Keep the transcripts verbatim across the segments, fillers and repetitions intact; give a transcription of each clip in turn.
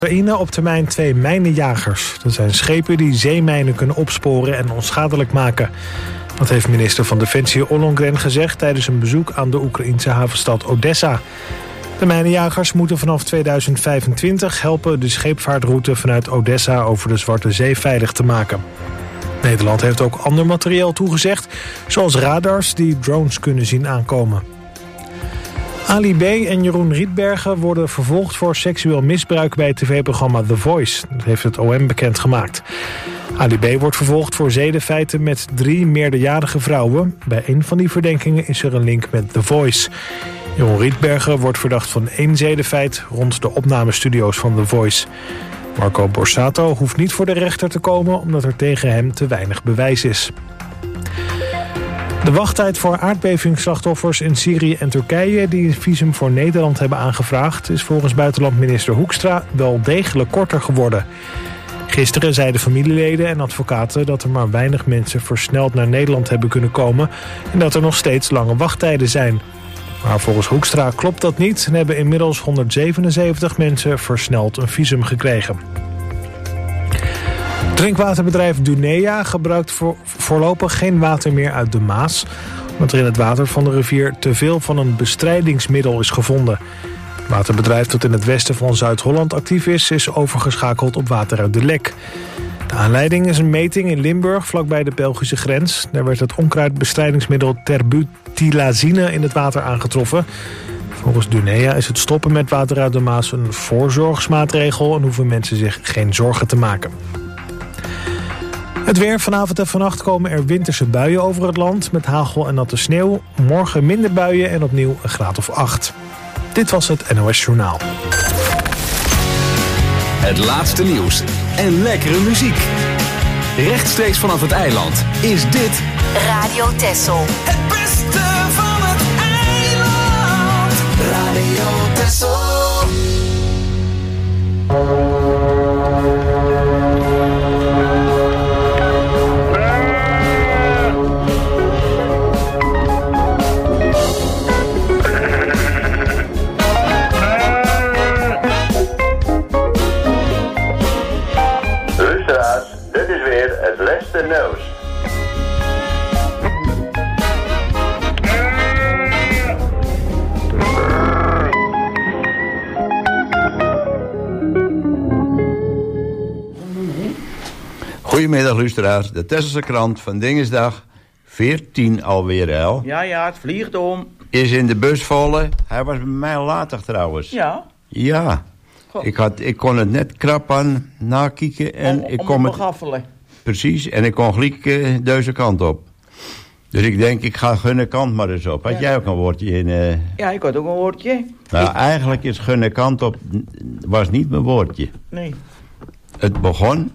Oekraïne op termijn twee mijnenjagers. Dat zijn schepen die zeemijnen kunnen opsporen en onschadelijk maken. Dat heeft minister van Defensie Ollongren gezegd tijdens een bezoek aan de Oekraïense havenstad Odessa. De mijnenjagers moeten vanaf tweeduizend vijfentwintig helpen de scheepvaartroute vanuit Odessa over de Zwarte Zee veilig te maken. Nederland heeft ook ander materieel toegezegd, zoals radars die drones kunnen zien aankomen. Ali B. en Jeroen Rietbergen worden vervolgd voor seksueel misbruik bij het tv-programma The Voice. Dat heeft het O M bekendgemaakt. Ali B. wordt vervolgd voor zedenfeiten met drie meerderjarige vrouwen. Bij een van die verdenkingen is er een link met The Voice. Jeroen Rietbergen wordt verdacht van één zedenfeit rond de opnamestudio's van The Voice. Marco Borsato hoeft niet voor de rechter te komen omdat er tegen hem te weinig bewijs is. De wachttijd voor aardbevingsslachtoffers in Syrië en Turkije die een visum voor Nederland hebben aangevraagd is volgens buitenlandminister Hoekstra wel degelijk korter geworden. Gisteren zeiden familieleden en advocaten dat er maar weinig mensen versneld naar Nederland hebben kunnen komen en dat er nog steeds lange wachttijden zijn. Maar volgens Hoekstra klopt dat niet en hebben inmiddels honderdzevenenzeventig mensen versneld een visum gekregen. Drinkwaterbedrijf Dunea gebruikt voor, voorlopig geen water meer uit de Maas, omdat er in het water van de rivier te veel van een bestrijdingsmiddel is gevonden. Het waterbedrijf dat in het westen van Zuid-Holland actief is, is overgeschakeld op water uit de Lek. De aanleiding is een meting in Limburg, vlakbij de Belgische grens. Daar werd het onkruidbestrijdingsmiddel terbutilazine in het water aangetroffen. Volgens Dunea is het stoppen met water uit de Maas een voorzorgsmaatregel en hoeven mensen zich geen zorgen te maken. Het weer. Vanavond en vannacht komen er winterse buien over het land met hagel en natte sneeuw. Morgen minder buien en opnieuw een graad of acht. Dit was het N O S Journaal. Het laatste nieuws en lekkere muziek. Rechtstreeks vanaf het eiland is dit Radio Texel. Het beste van het eiland. Radio Texel. Dit is weer het laatste nieuws. Goedemiddag luisteraars, de Tesselse krant van Dingesdag veertien alweer El. Ja, ja, het vliegt om. Is in de bus vallen. Hij was bij mij later trouwens. Ja. Ja. Ik, had, ik kon het net krap aan nakijken en om, ik om kon te het gaffelen. Precies, en ik kon gelijk uh, deze kant op. Dus ik denk, ik ga gunne kant maar eens op. Had Ja. jij ook een woordje in? Uh... Ja, ik had ook een woordje. Nou, ik... eigenlijk is gunne kant op was niet mijn woordje. Nee. Het begon.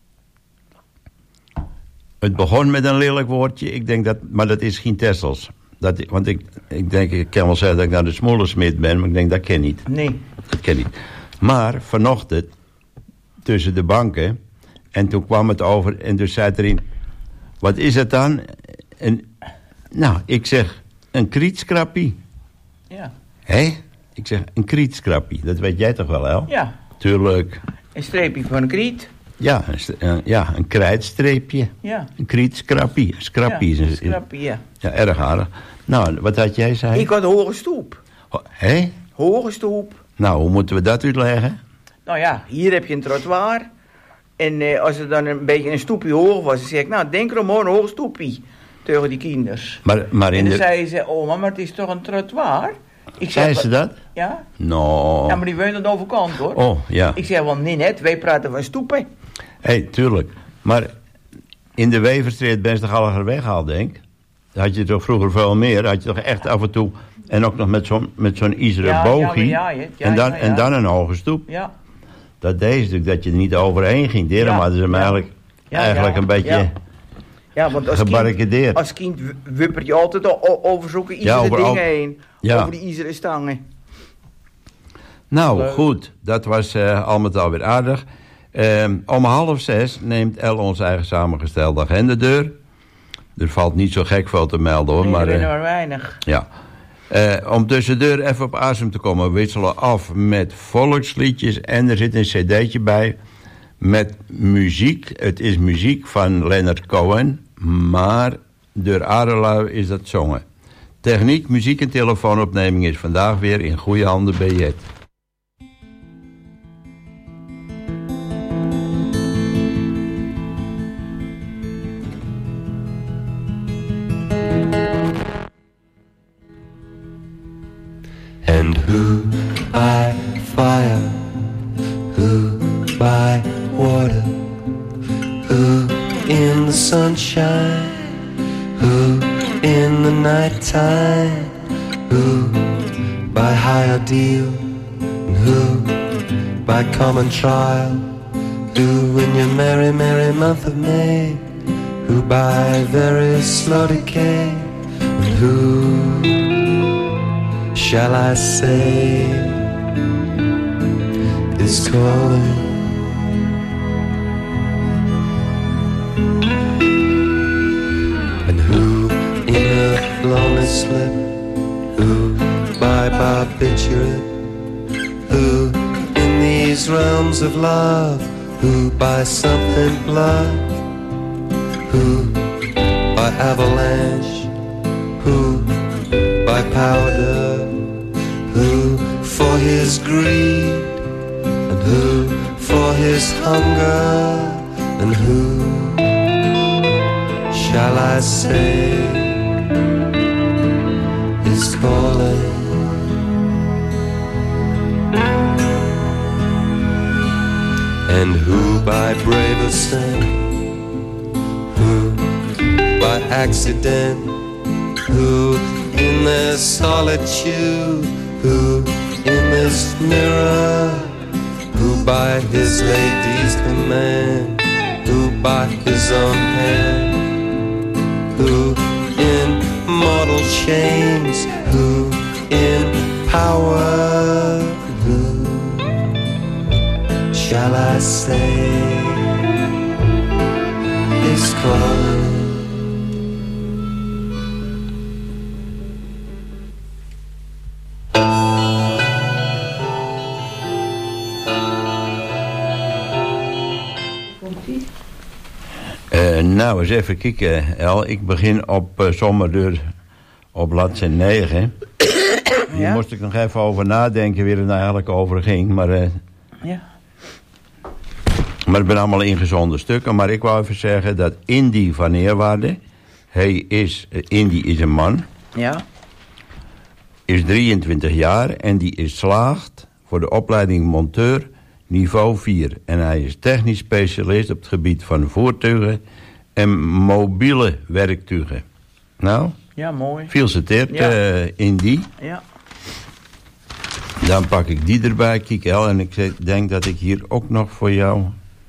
Het begon met een lelijk woordje. Ik denk dat, maar dat is geen Tessels. Dat, want ik, ik denk, ik kan wel zeggen dat ik naar de Smollensmid ben, maar ik denk dat ken niet. Nee. Dat ken niet. Maar vanochtend tussen de banken en toen kwam het over en dus zei erin, wat is het dan? En, nou, ik zeg, een krietskrappie. Ja. Hé? Ik zeg, een krietskrappie. Dat weet jij toch wel, hè? Ja. Tuurlijk. Een streepje van een kriet. Ja, een, st- uh, ja, een krijtstreepje. Ja. Een krietskrappie. Scrappie Ja, is een scrappie, ja. Ja, erg aardig. Nou, wat had jij zei? Ik had een hoge stoep. Hé? Hoge stoep. Nou, hoe moeten we dat uitleggen? Nou ja, hier heb je een trottoir. En eh, als er dan een beetje een stoepje hoog was, dan zeg ik, nou, denk erom hoor, een hoog stoepje. Tegen die kinders. Maar, maar in en dan de... zei ze, oh, maar het is toch een trottoir? Ik Zei zeg, ze dat? Ja. No. Ja, maar die woont aan de overkant, hoor. Oh, ja. Ik zeg, wel, nee net, wij praten van stoepen. Hé, hey, tuurlijk. Maar in de Weverstreet ben je toch al weggehaald, denk ik? Dat had je toch vroeger veel meer. Had je toch echt af en toe... En ook nog met zo'n met zo'n ijzeren Ja, bogie. ja, ja, ja, en, dan, ja, ja. en dan een hoge stoep. Ja. Dat deed natuurlijk dat je er niet overheen ging. Daarom Ja, hadden ze hem ja. eigenlijk, Ja, eigenlijk ja, een beetje ja. Ja, want als kind, gebarricadeerd. als kind wuppert je altijd o- over zulke ijzeren over al- dingen heen. Ja. Over die ijzeren stangen. Nou, Leuk. goed. Dat was uh, al met al weer aardig. Um, om half zes neemt El onze eigen samengestelde agenda deur. Er valt niet zo gek veel te melden, hoor. Nee, maar, er uh, zijn er maar weinig. ja. Uh, om tussendoor even op asem te komen, wisselen af met volksliedjes. En er zit een cd'tje bij met muziek. Het is muziek van Leonard Cohen, maar door Adelui is dat zongen. Techniek, muziek en telefoonopneming is vandaag weer in goede handen bij Jet. And who by fire, who by water, who in the sunshine, who in the nighttime, who by high ordeal, and who by common trial, who in your merry, merry month of May, who by very slow decay, and who shall I say is calling? And who in a lonely slip, who by barbiturate, who in these realms of love, who by something blood, who by avalanche, who by powder, who for his greed, and who for his hunger, and who shall I say is calling? And who by brave ascent, who by accident, who in their solitude, who in this mirror, who by his lady's command, who by his own hand, who in mortal chains, who in power, who shall I say is calling? Uh, nou, eens even kijken, El. Ik begin op uh, Zommerdeur op bladzijde negen. Hier ja? moest ik nog even over nadenken wie het eigenlijk over ging. Maar, uh, ja. maar het zijn allemaal ingezonden stukken. Maar ik wou even zeggen dat Indy van Eerwaarde, hij is, uh, Indy is een man. Ja. Is drieëntwintig jaar en die is slaagd voor de opleiding monteur niveau vier. En hij is technisch specialist op het gebied van voertuigen en mobiele werktuigen. Nou? Ja, mooi. Gefeliciteerd, ja. uh, Indy. Ja. Dan pak ik die erbij, kijk El, en ik denk dat ik hier ook nog voor jou...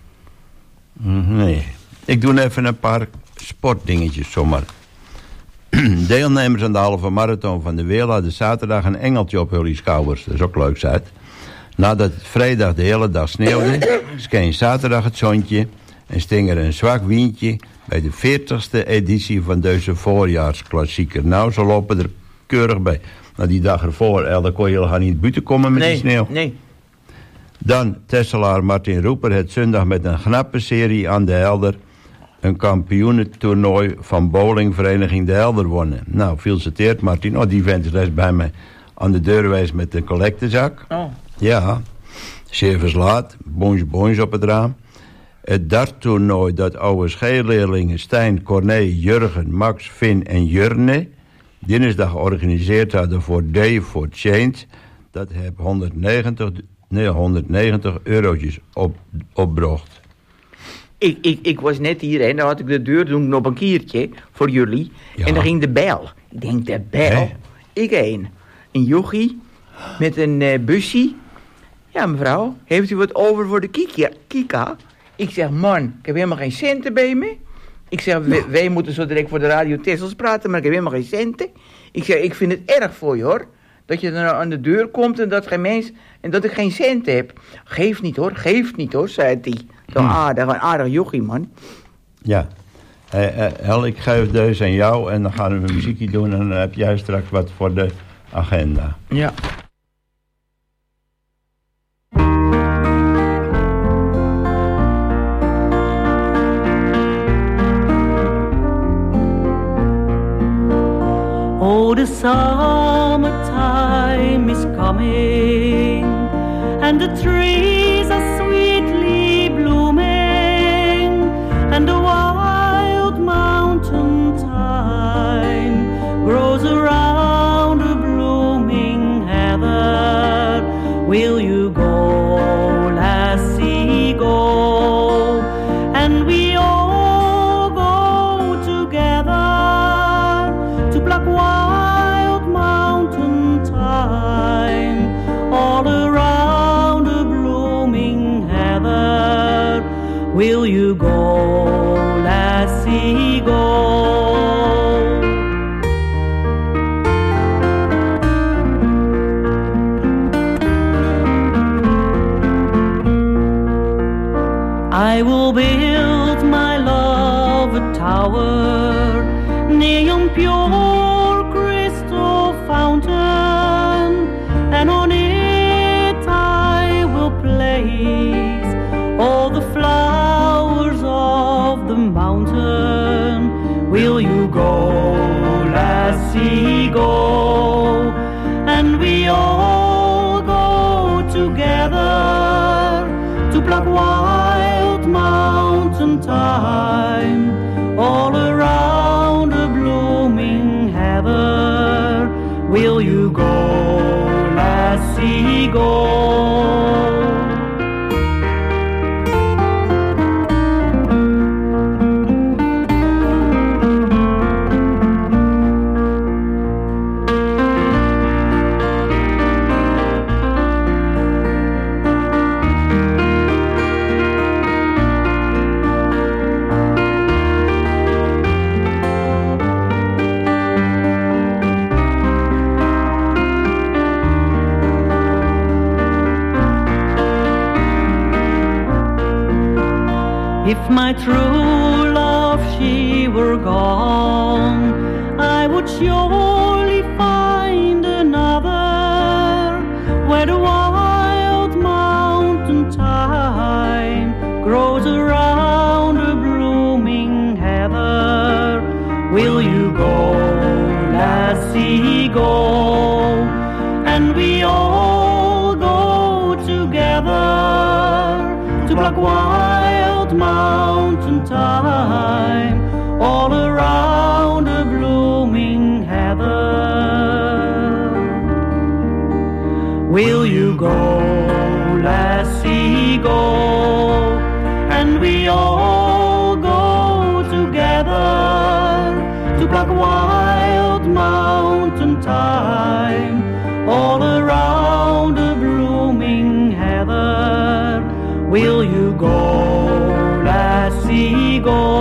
Nee. Ik doe even een paar sportdingetjes zomaar. Deelnemers aan de halve marathon van de Weel hadden zaterdag een engeltje op jullie schouders. Dat is ook leuk, uit. Nadat het vrijdag de hele dag sneeuwde, scheen zaterdag het zonnetje en sting er een zwak windje bij de veertigste editie van deze voorjaarsklassieker. Nou, ze lopen er keurig bij. Nou, die dag ervoor, El, dan kon je helemaal niet buiten komen met nee, die sneeuw. Nee. Dan Tesselaar Martin Roeper het zondag met een knappe serie aan de Helder een kampioenentoernooi van bowlingvereniging de Helder wonnen. Nou, gefeliciteerd Martin. Oh, die vent is les bij mij aan de deur geweest met een collectezak. Oh. Ja, zeer verslaat, bonje bonje op het raam. Het darttoernooi dat oude scheelleerlingen Stijn, Corné, Jurgen, Max, Finn en Jurne dinsdag georganiseerd hadden voor Day for Change, dat heb honderdnegentig, nee, honderdnegentig eurotjes op, opbracht. Ik, ik, ik was net hier en dan had ik de deur doen op een kiertje voor jullie. Ja. En dan ging de bel. Ik denk, de bel? Hey. Ik een. Een jochie met een uh, busje. Ja, mevrouw, heeft u wat over voor de kika? kika? Ik zeg, man, ik heb helemaal geen centen bij me. Ik zeg, wij, wij moeten zo direct voor de Radio Tessels praten, maar ik heb helemaal geen centen. Ik zeg, ik vind het erg voor je, hoor. Dat je dan aan de deur komt en dat, geen mens, en dat ik geen centen heb. Geef niet, hoor, geef niet, hoor, zei hij. Zo'n hm. aardig, een aardig jochie, man. Ja. Hey, uh, Hel, ik geef deze aan jou en dan gaan we een muziekje doen en dan heb jij straks wat voor de agenda. Ja. Oh, the summertime is coming, and the trees are sweetly blooming, and the wild mountain thyme grows around the blooming heather. Will you go, lassie, go? And we all go together to pluck wild mountain thyme all around the blooming heather. Will you go, lassie, go? I will build my love a tower near yon pure crystal fountain, and on it I will place all the flowers of the mountain. Will you go, lassie, go? And we all go together to pluck wild mountain thyme all around the blooming heather. Will you go, lassie, go? If my true love, she were gone, I would surely find another where the wild mountain thyme grows around the blooming heather. Will you go, lassie, go? And we all go together to pluck wild mountain thyme all around the blooming heather. Will you go, lassie, go? And we all go together to pluck wild mountain thyme all around the blooming heather. Will you go, lassie, go?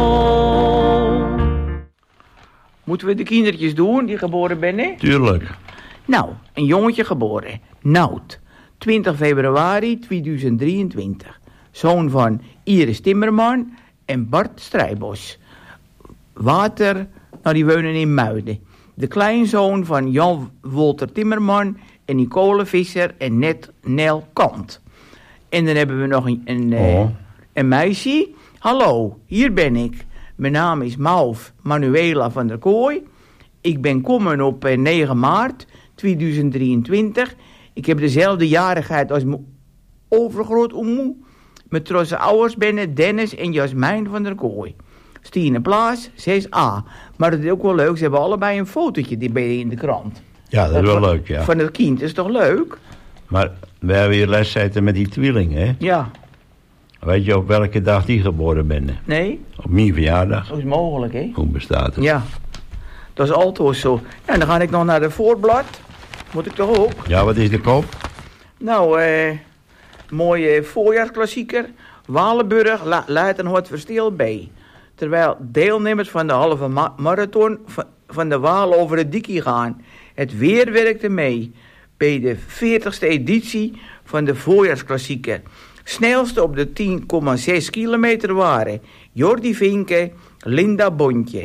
Moeten we de kindertjes doen die geboren zijn? Tuurlijk. Nou, een jongetje geboren. Nout. twintig februari tweeduizend drieëntwintig. Zoon van Iris Timmerman en Bart Strijbos. Water, nou die wonen in Muiden. De kleinzoon van Jan Wolter Timmerman en Nicole Visser en Net Nel Kant. En dan hebben we nog een, een, Oh. uh, een meisje. Hallo, hier ben ik. Mijn naam is Mauf Manuela van der Kooi. Ik ben komen op uh, negen maart tweeduizend drieëntwintig. Ik heb dezelfde jarigheid als mijn overgrootomoe. Mijn trosse ouders binnen Dennis en Jasmijn van der Kooi. Stine Plaas, zes A. Maar het is ook wel leuk, ze hebben allebei een fotootje die bij in de krant. Ja, dat is wel leuk, ja. Van het kind, is toch leuk? Maar we hebben hier les zitten met die tweeling, hè? Ja. Weet je op welke dag die geboren ben? Nee? Op mijn verjaardag. Dat is mogelijk, hè? Hoe bestaat het? Ja. Dat is altijd zo. Ja, en dan ga ik nog naar de voorblad. Moet ik toch ook? Ja, wat is de kop? Nou, eh... mooie voorjaarsklassieker. Walenburg la- leidt een hot verstil bij. Terwijl deelnemers van de halve ma- marathon van, van de Waal over het dikkie gaan. Het weer werkte mee bij de veertigste editie van de voorjaarsklassieker. Snelste op de tien komma zes kilometer waren Jordi Vinke, Linda Bontje,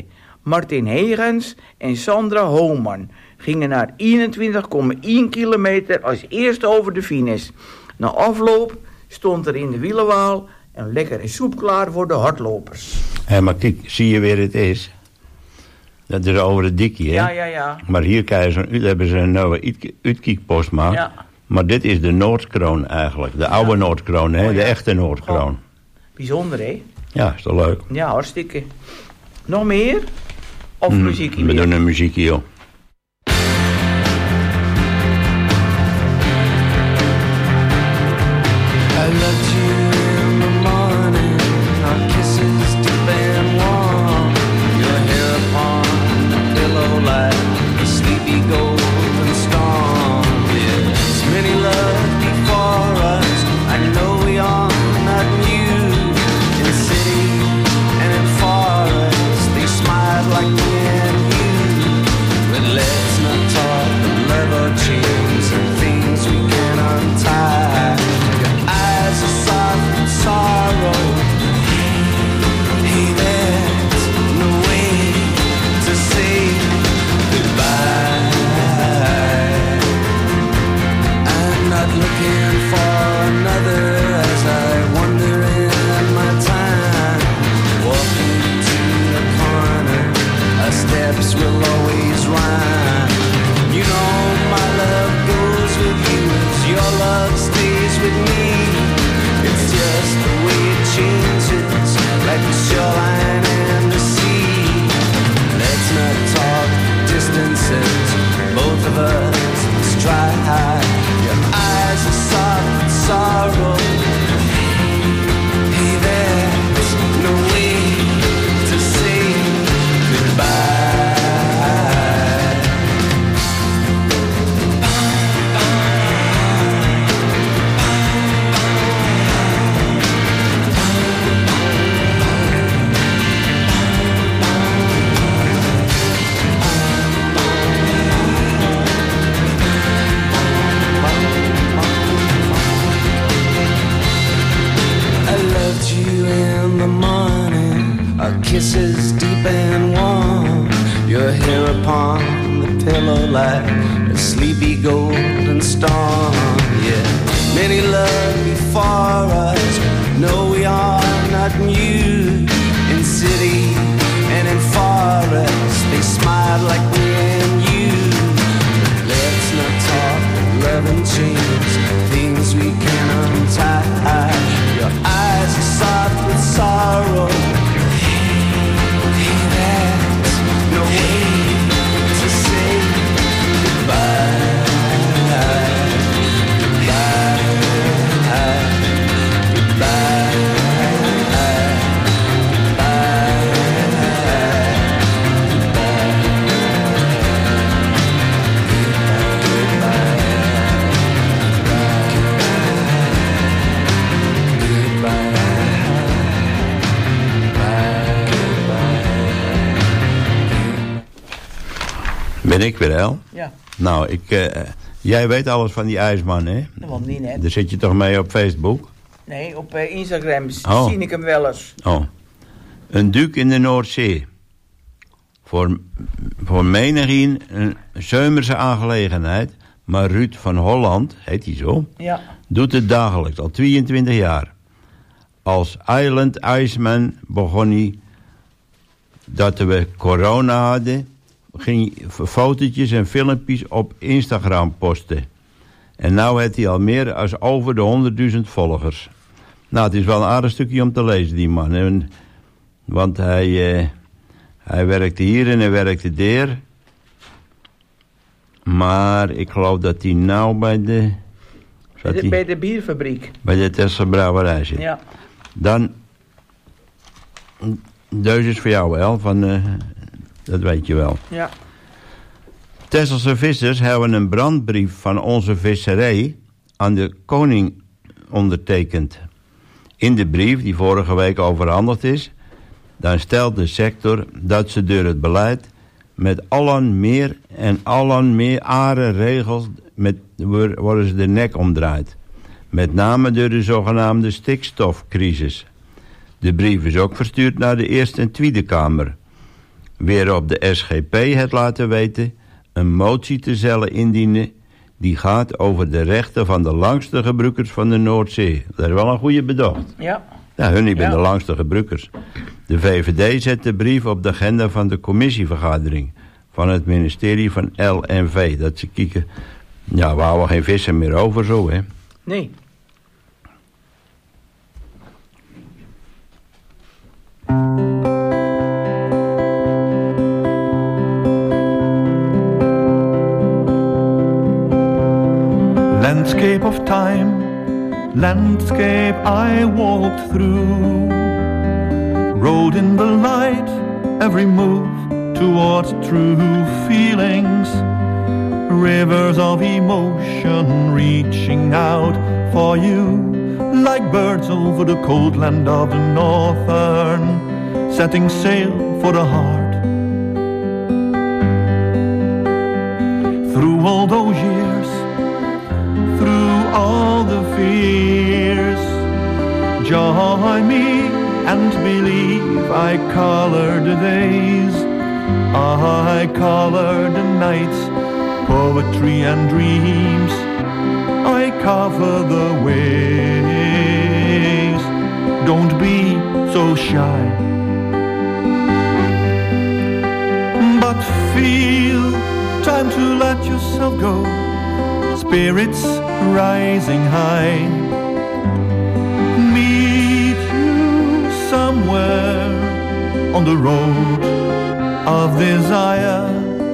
Martin Hegens en Sandra Homan gingen na eenentwintig komma één kilometer als eerste over de finish. Na afloop stond er in de wielenwaal een lekkere soep klaar voor de hardlopers. Hé, maar kijk, zie je weer het is? Dat is over het dikkie, hè? Ja, ja, ja. Maar hier krijgen ze, hebben ze een nieuwe uitkiekpost gemaakt. Ja. Maar dit is de Noordkroon eigenlijk. De oude Ja. Noordkroon, hè? Oh, ja. De echte Noordkroon. Oh, bijzonder, hè? Ja, is toch leuk? Ja, hartstikke. Nog meer? Of Mm, muziekje We meer? doen een muziekje, joh. I loved you in the morning, our kisses deep and warm. Your hair upon the pillow like a sleepy golden storm. There's many love before us, I know we are not new. In city and in forest, they smile like me and you. But let's not talk of love or chains and things we can untie. Eyes are soft with sorrow. Hey, there's no way to say goodbye. I'm not looking for another as I wander in my time. Walking to the corner, our steps will always rhyme. You know my love goes with you as your love stays with me. It's just the way it changes, like the shoreline and the sea. Let's not talk distances, both of us must try. Your eyes are soft with sorrow. Hey, there's no way to say goodbye. I loved you in the morning, our kisses deep and warm. Your hair upon the pillow like a sleepy golden storm. Yeah, many love before us, no we are not new. In city and in forest, they smile like me and you. Let's not talk of love and chains, things we can untie. Your eyes are soft with sorrow. Hey, there's no way to say goodbye. Goodbye. Goodbye. Ben ik weer, El? Ja, Nou, ik, uh, jij weet alles van die ijsman, hè? dat was niet net. Daar zit je toch mee op Facebook? Nee, op uh, Instagram Oh. zie ik hem wel eens. Oh. Een duik in de Noordzee. Voor, voor menigeen een zomerse aangelegenheid. Maar Ruud van Holland, heet hij zo, Ja, doet het dagelijks, al tweeëntwintig jaar. Als Island Iceman begon hij, dat we corona hadden, ging hij fotootjes en filmpjes op Instagram posten. En nu heeft hij al meer dan over de honderdduizend volgers. Nou, het is wel een aardig stukje om te lezen, die man. En, want hij, eh, hij werkte hier en hij werkte daar. Maar ik geloof dat hij nou bij de... bij de, hij, bij de bierfabriek. bij de Tessel Brouwerij zit. Ja, Dan, deze is voor jou wel, van, uh, dat weet je wel. ja. Tesselse vissers hebben een brandbrief van onze visserij aan de koning ondertekend. In de brief, die vorige week overhandigd is, dan stelt de sector dat ze door het beleid met allen meer en allen meer are regels met, worden ze de nek omdraaid. Met name door de zogenaamde stikstofcrisis. De brief is ook verstuurd naar de Eerste en Tweede Kamer. weer op de S G P het laten weten een motie te zullen indienen die gaat over de rechten van de langste gebruikers van de Noordzee. Dat is wel een goede bedacht. Ja. Ja, hun zijn Ja. de langste gebruikers. De V V D zet de brief op de agenda van de commissievergadering van het ministerie van L N V. Dat ze kijken, ja, we houden geen vissen meer over zo, hè. Nee. Landscape of time, landscape I walked through. Road in the light, every move towards true feelings. Rivers of emotion reaching out for you. Like birds over the cold land of the northern, setting sail for the heart. Through all those years, through all the fears, join me and believe I color the days, I color the nights, poetry and dreams, I cover the ways. Don't be so shy, but feel, time to let yourself go. Spirits rising high, meet you somewhere on the road of desire.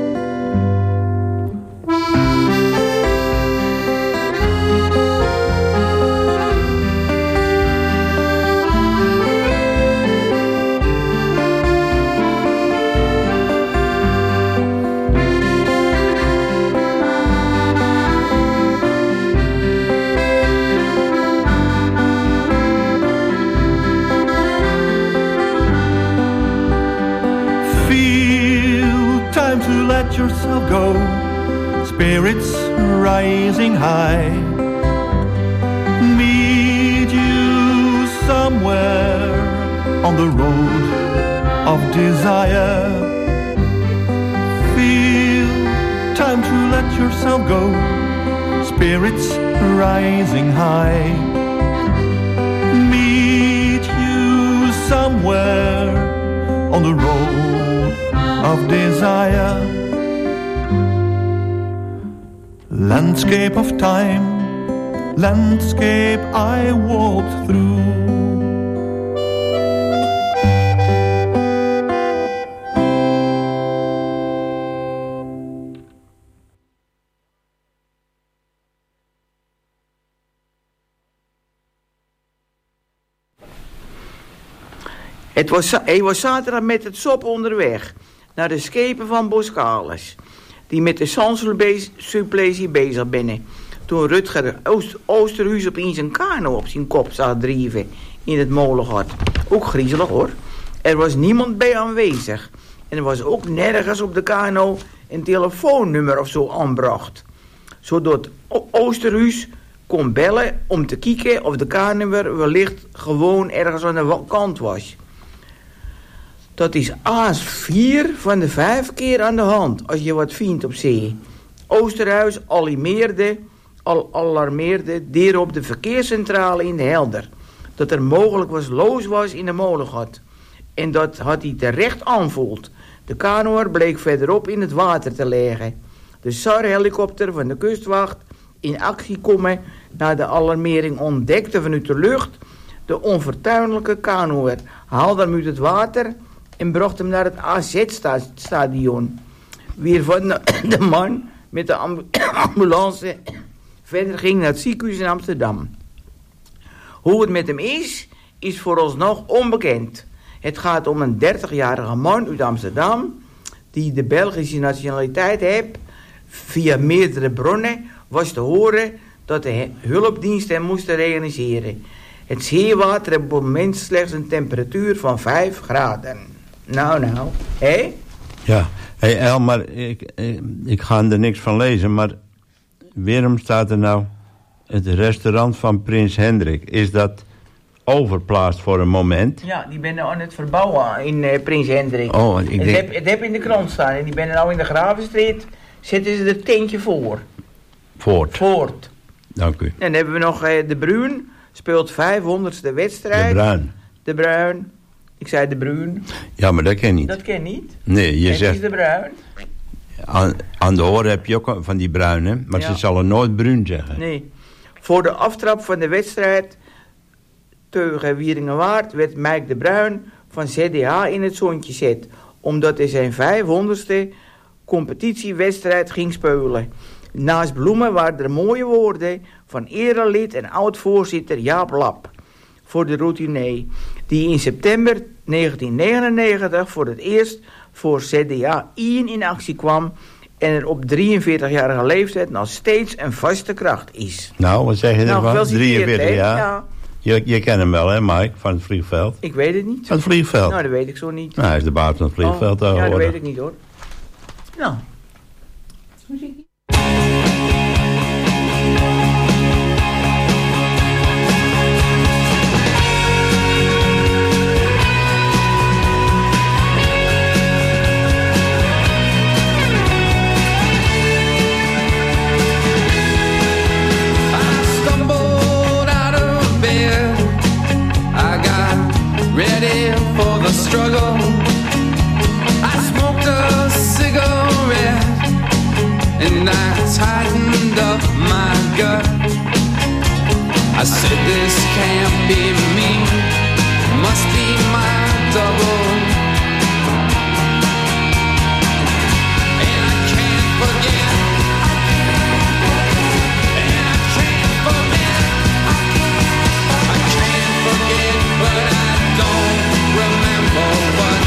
Let yourself go, spirits rising high, meet you somewhere on the road of desire. Feel, time to let yourself go, spirits rising high, meet you somewhere on the road of desire. Landscape of time, landscape I walked through. Het was, hij was zaterdag met het sop onderweg naar de schepen van Boskalis, die met de Sans-Suppletie bezig binnen. Toen Rutger Oost, Oosterhuis opeens een kano op zijn kop zag drijven in het molengat. Ook griezelig hoor. Er was niemand bij aanwezig. En er was ook nergens op de kano een telefoonnummer of zo aanbracht. Zodat Oosterhuis kon bellen om te kijken of de kano wellicht gewoon ergens aan de kant was. Dat is aas vier van de vijf keer aan de hand als je wat vindt op zee. Oosterhuis alarmeerde, al alarmeerde derop de verkeerscentrale in de Helder. Dat er mogelijk was loos was in de molengat. En dat had hij terecht aanvoeld. De kanoer bleek verderop in het water te liggen. De S A R-helikopter van de kustwacht in actie komen na de alarmering ontdekte vanuit de lucht de onfortuinlijke kanoer, haalde hem uit het water en bracht hem naar het A Z-stadion. Waarvan de man met de ambulance verder ging naar het ziekenhuis in Amsterdam. Hoe het met hem is, is vooralsnog onbekend. Het gaat om een dertigjarige man uit Amsterdam die de Belgische nationaliteit heeft. Via meerdere bronnen was te horen dat de hulpdienst hem moest realiseren. Het zeewater heeft op het moment slechts een temperatuur van vijf graden. Nou, nou, hé? Ja, hé hey Elmar, ik, ik, ik ga er niks van lezen, maar waarom staat er nou het restaurant van Prins Hendrik? Is dat overplaatst voor een moment. Ja, die ben nou aan het verbouwen in uh, Prins Hendrik. Oh, ik het, denk... heb, het heb in de krant staan en die ben nou in de Gravenstreet. Zetten ze er tentje voor. Voort. Voort. Dank u. En dan hebben we nog uh, De Bruin. Speelt vijfhonderdste wedstrijd. De Bruin. De Bruin. Ik zei De Bruin. Ja, maar dat ken je niet. Dat ken je niet? Nee, je en zegt... is De Bruin. Aan, aan de oren heb je ook van die bruine, maar Ja. ze zullen nooit bruin zeggen. Nee. Voor de aftrap van de wedstrijd tegen Wieringenwaard werd Mike De Bruin van Z D H in het zonnetje gezet, omdat hij zijn vijfhonderdste competitiewedstrijd ging spelen. Naast bloemen waren er mooie woorden van erelid en oud-voorzitter Jaap Lap voor de routinier, die in september negentien negenennegentig voor het eerst voor Z D H één in actie kwam en er op drieënveertigjarige leeftijd nog steeds een vaste kracht is. Nou, wat zeg je Nou, ervan? gefeliciteerd, drieënveertig hè? jaar? Ja. Je, je kent hem wel, hè, Mike, van het vliegveld? Ik weet het niet. Van het vliegveld? Nou, dat weet ik zo niet. Nou, hij is de baas van het vliegveld. Oh, ja, dat tegenwoordig. weet ik niet hoor. Nou. Muziek. Ready for the struggle. I smoked a cigarette and I tightened up my gut. I said this can't be me, must be my double. And I can't forget, and I can't forget, I can't forget, but I don't remember what.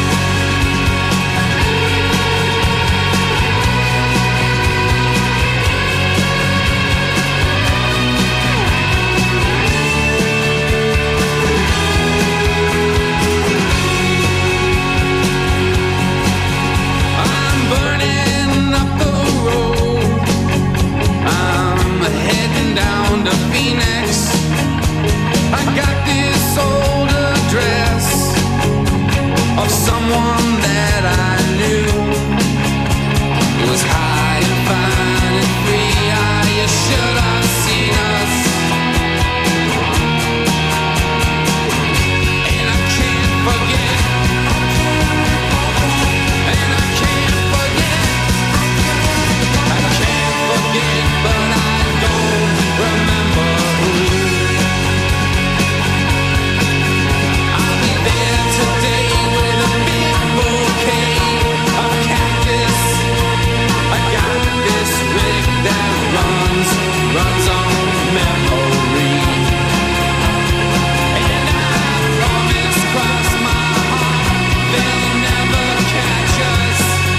I'm burning up the road, I'm heading down to Phoenix. I got this old address of someone that I knew. It was high and fine and free. Ah, you should have seen us. And I can't forget. And I can't forget. I can't forget, but I don't remember who. I'll be there today with a big bouquet of cactus. I got this rig that runs, runs on memory. And I promise, cross my heart, they'll never catch us.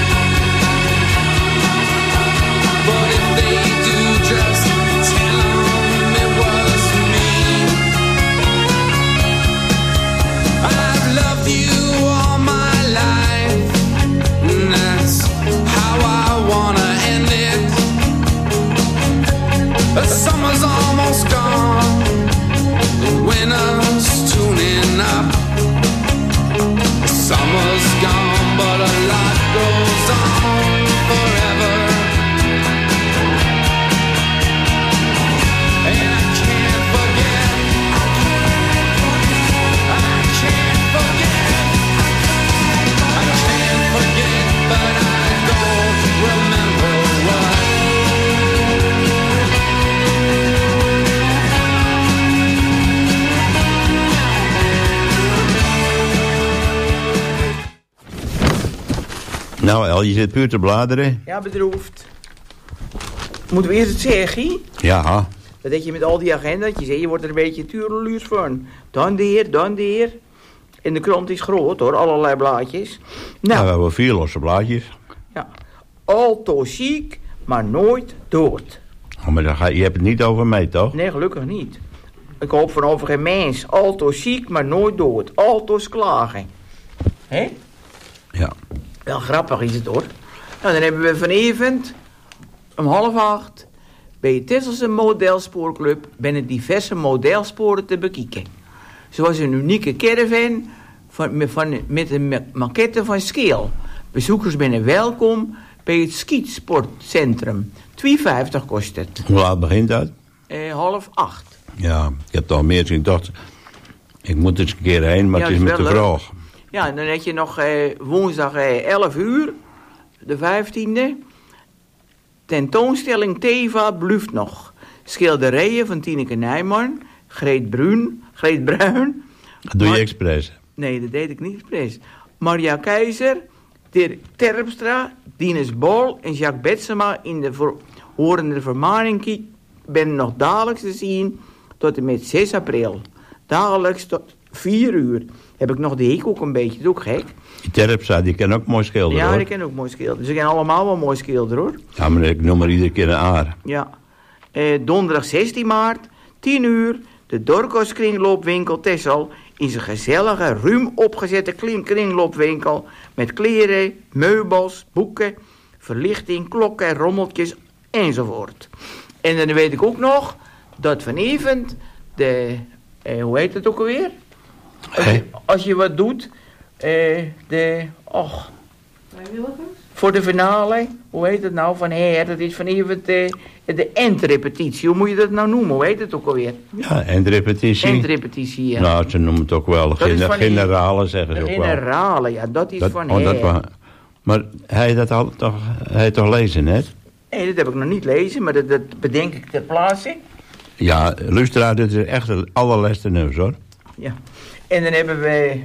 But if they do, just tell them it was me. I've loved you all my life, and that's how I wanna end it. The summer's almost gone, the winter's tuning up. The summer's gone, but a lot goes on forever. And I can't forget, I can't forget, I can't forget, but I don't remember what. Nou, El, je zit puur te bladeren. Ja, bedroefd. Moeten we eerst het zeggen? Ja. Dat dat je met al die agendatjes, hè, je wordt er een beetje tureluurs van. Dan de heer, dan de heer. En de krant is groot hoor, allerlei blaadjes. Nou, Nou, we hebben vier losse blaadjes. ja. Alto ziek, maar nooit dood. Oh, maar dan ga, je hebt het niet over mij, toch? Nee, gelukkig niet. Ik hoop van over geen mens. Alto ziek, maar nooit dood. Alto's klagen. Hé? Ja. Wel grappig is het hoor. Nou, dan hebben we vanavond om half acht bij het Tesselse Modelspoorclub binnen diverse modelsporen te bekijken. zoals een unieke caravan van, met, van, met een ma- maquette van Skeel. Bezoekers zijn welkom bij het skietsportcentrum. twee vijftig kost het. Hoe laat begint dat? Eh, half acht. Ja, ik heb het al meer gezien. Ik dacht, ik moet eens een keer heen, maar Ja, het is dat me is te wel leuk. vroeg. Ja, en dan heb je nog eh, woensdag eh, elf uur, de vijftiende. Tentoonstelling Teva bluft nog. Schilderijen van Tineke Nijman, Greet Bruin, Greet Bruin. Dat doe je Mar- expres. Nee, dat deed ik niet expres. Maria Keizer, Dirk Terpstra, Dines Bol en Jacques Betsema in de ver- horende vermaning ben nog dagelijks te zien tot en met zes april. Dagelijks tot vier uur. Heb ik nog de hik ook een beetje, dat is ook gek. Die Terpstra, die kan ook mooi schilderen, Ja, hoor. die kennen ook mooi schilderen. Ze kennen allemaal wel mooi schilderen, hoor. Ja, maar ik noem maar iedere keer een aar. Ja. Eh, donderdag zestien maart, tien uur, de Dorcos Kringloopwinkel Texel is een gezellige, ruim opgezette kling- kringloopwinkel met kleren, meubels, boeken, verlichting, klokken, rommeltjes enzovoort. En dan weet ik ook nog dat vanavond de, eh, hoe heet het ook alweer? Als je, als je wat doet, eh, de, och, voor de finale, hoe heet het nou, van her, dat is vanavond de, de endrepetitie, hoe moet je dat nou noemen, hoe heet het ook alweer? Ja, en de repetitie. Endrepetitie, ja. Nou, ze noemen het ook wel. Dat is Gener- van die- generale zeggen ze de ook wel. generale, ja, dat is Dat- van oh, dat her. wa- Maar hij dat al toch, hij toch lezen net? Nee, dat heb ik nog niet lezen, maar dat, dat bedenk ik ter plaatse. Ja, luisteraar, dit is echt het allerlaatste nieuws, hoor. Ja. En dan hebben we...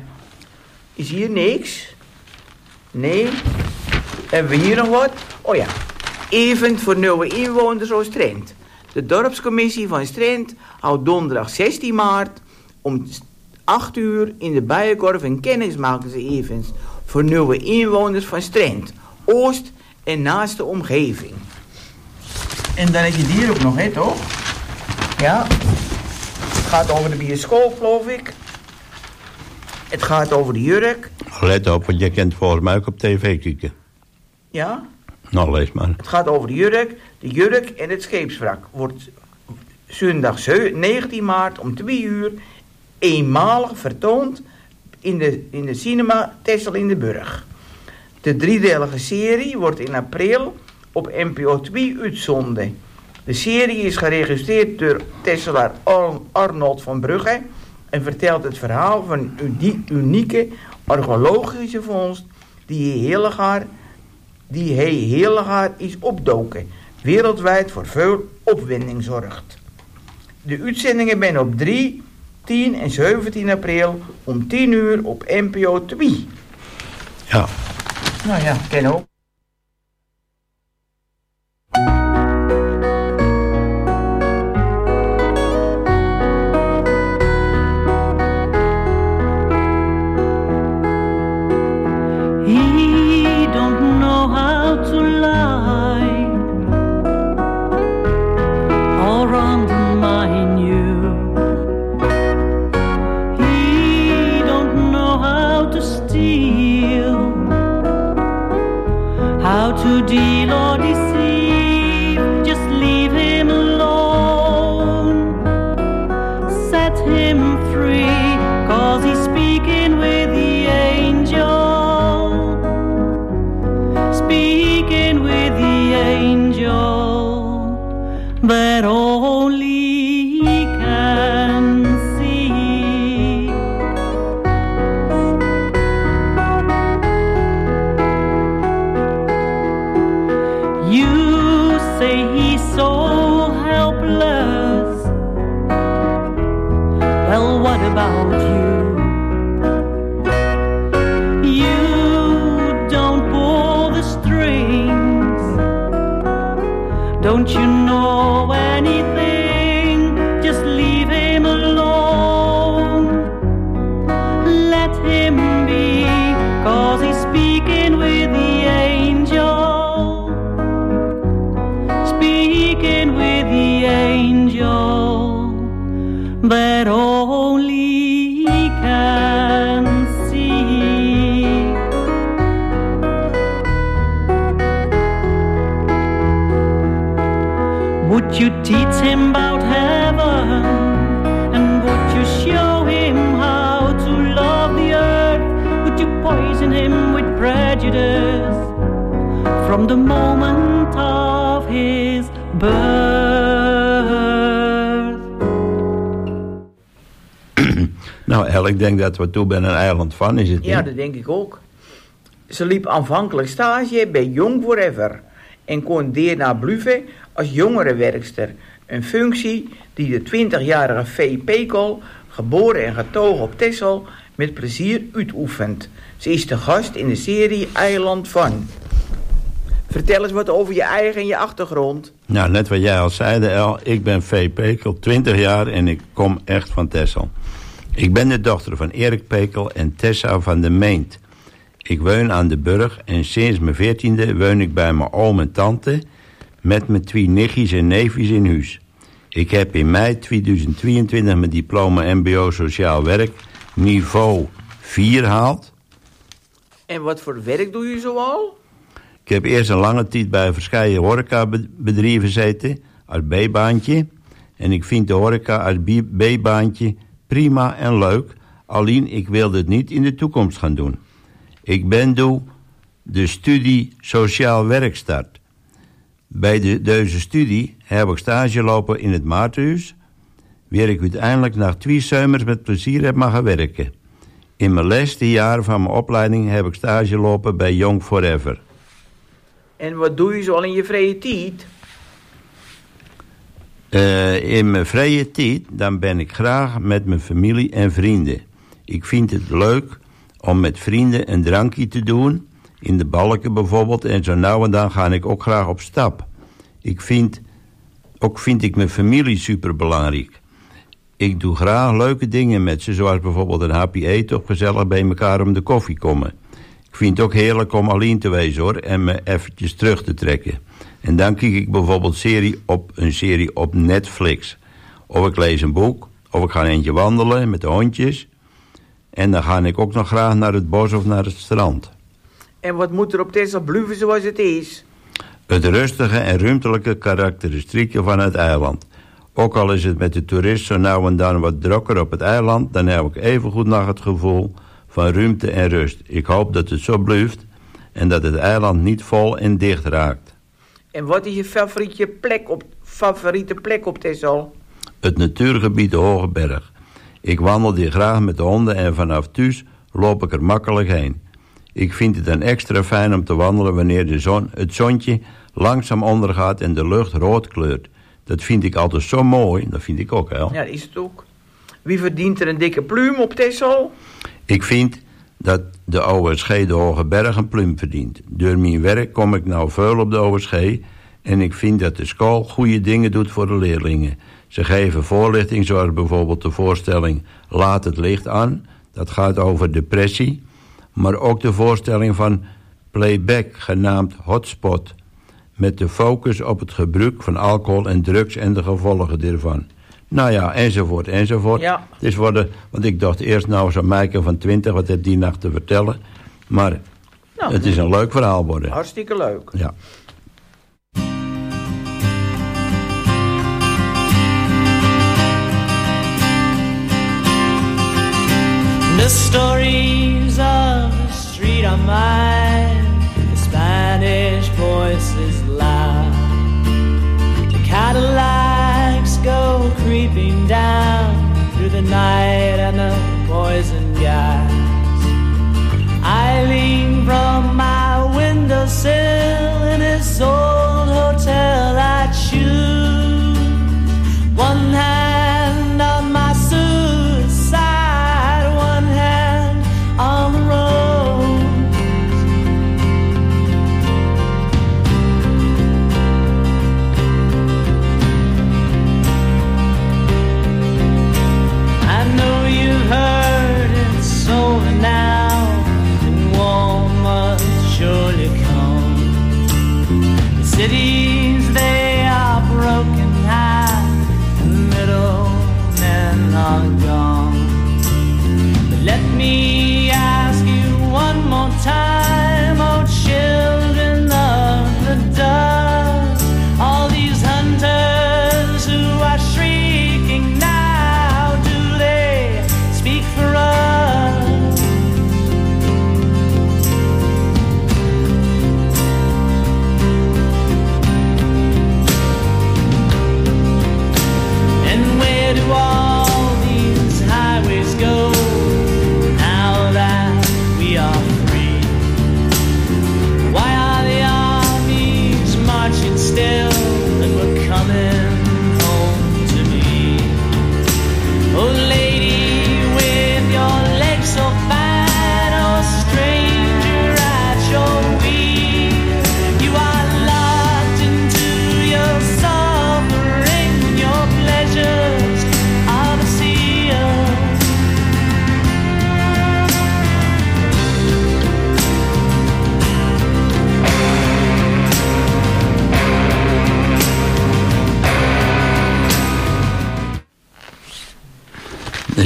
Is hier niks? Nee. Hebben we hier nog wat? Oh ja. Event voor nieuwe inwoners uit Strent. De dorpscommissie van Strent houdt donderdag zestien maart om acht uur in de Bijenkorf een kennismakingsevent voor nieuwe inwoners van Strent, Oost en naast de omgeving. En dan heb je die hier ook nog, hè, toch? Ja. Het gaat over de bioscoop, geloof ik. Het gaat over de jurk. Let op, want je kent volgens mij ook op tv kijken. Ja. Nou, lees maar. Het gaat over de jurk. De jurk en het scheepswrak wordt zondag zeven- negentien maart om twee uur eenmalig vertoond in de, in de cinema Texel in de Burg. De driedelige serie wordt in april op N P O twee uitzonden. De serie is geregistreerd door Texelaar Ar- Arnold van Brugge en vertelt het verhaal van een uni- unieke archeologische vondst die heel gaar, die hij heel gaar is opdoken, wereldwijd voor veel opwinding zorgt. De uitzendingen zijn op drie, tien en zeventien april om tien uur op N P O twee. Ja. Nou ja, ken ook. He don't know how to lie or undermine you. He don't know how to steal, how to deal or deceive. Just leave him alone, set him free, 'cause he's speaking with the angel. Speaking with the angel that only he can see. You say he's so helpless. Well, what about you? You don't pull the strings. Don't you know anything? Just leave him alone. Let him be, 'cause he's speaking with the angel. Speaking with the angel that only he can see. Would you teach him about heaven? And would you show him how Exodus from the moment of his birth. Nou, El, ik denk dat we toe bij een eiland van, is het Ja, niet? dat denk ik ook. Ze liep aanvankelijk stage bij Young Forever en kon daarna bluffen als jongerenwerkster. Een functie die de twintigjarige Vee Pekel, geboren en getogen op Texel, met plezier uitoefent. Ze is de gast in de serie Eiland van. Vertel eens wat over je eigen en je achtergrond. Nou, net wat jij al zei, El, ik ben Vee Pekel, twintig jaar en ik kom echt van Texel. Ik ben de dochter van Erik Pekel en Tessa van de Meent. Ik woon aan de Burg en sinds mijn veertiende woon ik bij mijn oom en tante met mijn twee nichtjes en neefjes in huis. Ik heb in mei tweeduizend tweeëntwintig mijn diploma M B O Sociaal Werk niveau vier gehaald. En wat voor werk doe je zoal? Ik heb eerst een lange tijd bij verschillende horecabedrijven gezeten als B-baantje. En ik vind de horeca als B-baantje prima en leuk. Alleen ik wilde het niet in de toekomst gaan doen. Ik ben doe de studie Sociaal Werk start. Bij de, deze studie heb ik stage lopen in het Maartenhuis, waar ik uiteindelijk na twee zomers met plezier heb mogen werken. In mijn laatste jaar van mijn opleiding heb ik stage lopen bij Young Forever. En wat doe je zoal in je vrije tijd? Uh, in mijn vrije tijd dan ben ik graag met mijn familie en vrienden. Ik vind het leuk om met vrienden een drankje te doen, in de balken bijvoorbeeld, en zo nou en dan ga ik ook graag op stap. Ik vind, ook vind ik mijn familie superbelangrijk. Ik doe graag leuke dingen met ze, zoals bijvoorbeeld een happy eten of gezellig bij elkaar om de koffie komen. Ik vind het ook heerlijk om alleen te wezen hoor, en me eventjes terug te trekken. En dan kijk ik bijvoorbeeld serie op, een serie op Netflix. Of ik lees een boek, of ik ga een eentje wandelen met de hondjes. En dan ga ik ook nog graag naar het bos of naar het strand. En wat moet er op Texel bluffen zoals het is? Het rustige en ruimtelijke karakteristieken van het eiland. Ook al is het met de toerist zo nou en dan wat drukker op het eiland, dan heb ik evengoed nog het gevoel van ruimte en rust. Ik hoop dat het zo blijft en dat het eiland niet vol en dicht raakt. En wat is je favoriete plek op, favoriete plek op Texel? Het natuurgebied de Hoge Berg. Ik wandel hier graag met de honden en vanaf thuis loop ik er makkelijk heen. Ik vind het dan extra fijn om te wandelen wanneer de zon, het zonnetje langzaam ondergaat en de lucht rood kleurt. Dat vind ik altijd zo mooi, dat vind ik ook wel. Ja, dat is het ook. Wie verdient er een dikke pluim op Texel? Ik vind dat de O S G de Hoge Berg een pluim verdient. Door mijn werk kom ik nou veel op de O S G en ik vind dat de school goede dingen doet voor de leerlingen. Ze geven voorlichting zoals bijvoorbeeld de voorstelling Laat het licht aan. Dat gaat over depressie. Maar ook de voorstelling van Playback genaamd Hotspot. Met de focus op het gebruik van alcohol en drugs en de gevolgen ervan. Nou ja, enzovoort, enzovoort. Ja. Het is voor de, want ik dacht eerst nou zo'n meisje van twintig, wat heeft die nacht te vertellen. Maar nou, het is een leuk verhaal worden. Hartstikke leuk. Ja. The stories of the street are mine. The Spanish voices loud. The Cadillacs go creeping down through the night and the poison gas. I lean from my windowsill in this old hotel I choose. One hand on my suicide, one hand on the road. I know you've heard it's over now, and war must surely come. The cities, they are broken high, the middlemen are gone. But let me ask you one more time, oh children of the dust, all these hunters who are shrieking now, do they speak for us?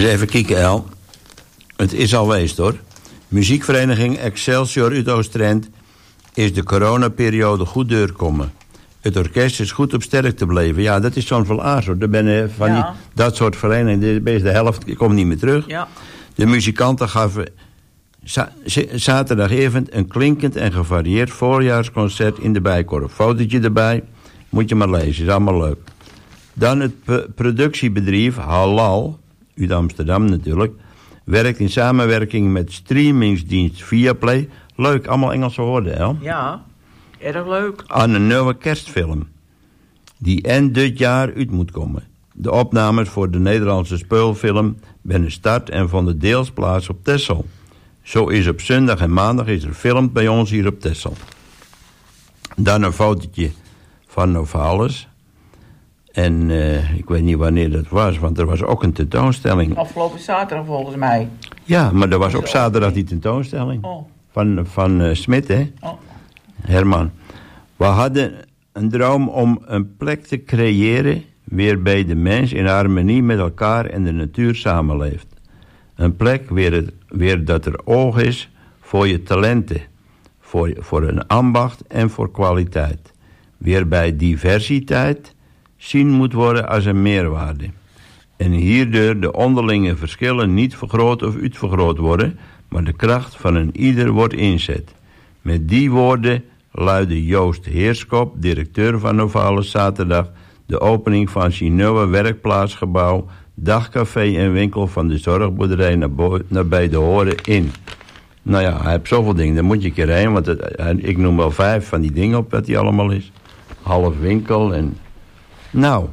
Dus even kijken, El. Het is al geweest, hoor. Muziekvereniging Excelsior uit Oost-Trent is de coronaperiode goed doorkomen. Het orkest is goed op sterk te blijven. Ja, dat is zo'n velaars, hoor. Er ben van Ja. die, dat soort verenigingen, de, de helft komt niet meer terug. Ja. De muzikanten gaven za- z- zaterdagavond een klinkend en gevarieerd voorjaarsconcert in de Bijkorf. Fotootje erbij, moet je maar lezen, is allemaal leuk. Dan het p- productiebedrijf Halal, uit Amsterdam natuurlijk, werkt in samenwerking met streamingsdienst Viaplay. Leuk, allemaal Engelse woorden, hè? Ja, erg leuk. Aan een nieuwe kerstfilm, die eind dit jaar uit moet komen. De opnames voor de Nederlandse speelfilm ben start en vonden deels plaats op Texel. Zo is op zondag en maandag is er gefilmd bij ons hier op Texel. Dan een fotootje van Novalis. En uh, ik weet niet wanneer dat was, want er was ook een tentoonstelling. Afgelopen zaterdag volgens mij. Ja, maar er was op zaterdag die tentoonstelling. Oh. Van, van uh, Smit, hè? Oh. Herman. We hadden een droom om een plek te creëren waarbij de mens in harmonie met elkaar en de natuur samenleeft. Een plek waar, het, waar dat er oog is voor je talenten, voor, voor een ambacht en voor kwaliteit. Waarbij diversiteit zien moet worden als een meerwaarde. En hierdoor de onderlinge verschillen niet vergroot of uitvergroot worden, maar de kracht van een ieder wordt inzet. Met die woorden luidde Joost Heerskop, directeur van Novalis, zaterdag de opening van zijn nieuwe werkplaatsgebouw, dagcafé en winkel van de zorgboerderij nabij de Horen in. Nou ja, hij heeft zoveel dingen, daar moet je een keer heen, want het, ik noem wel vijf van die dingen op wat hij allemaal is. Half winkel en... Nou...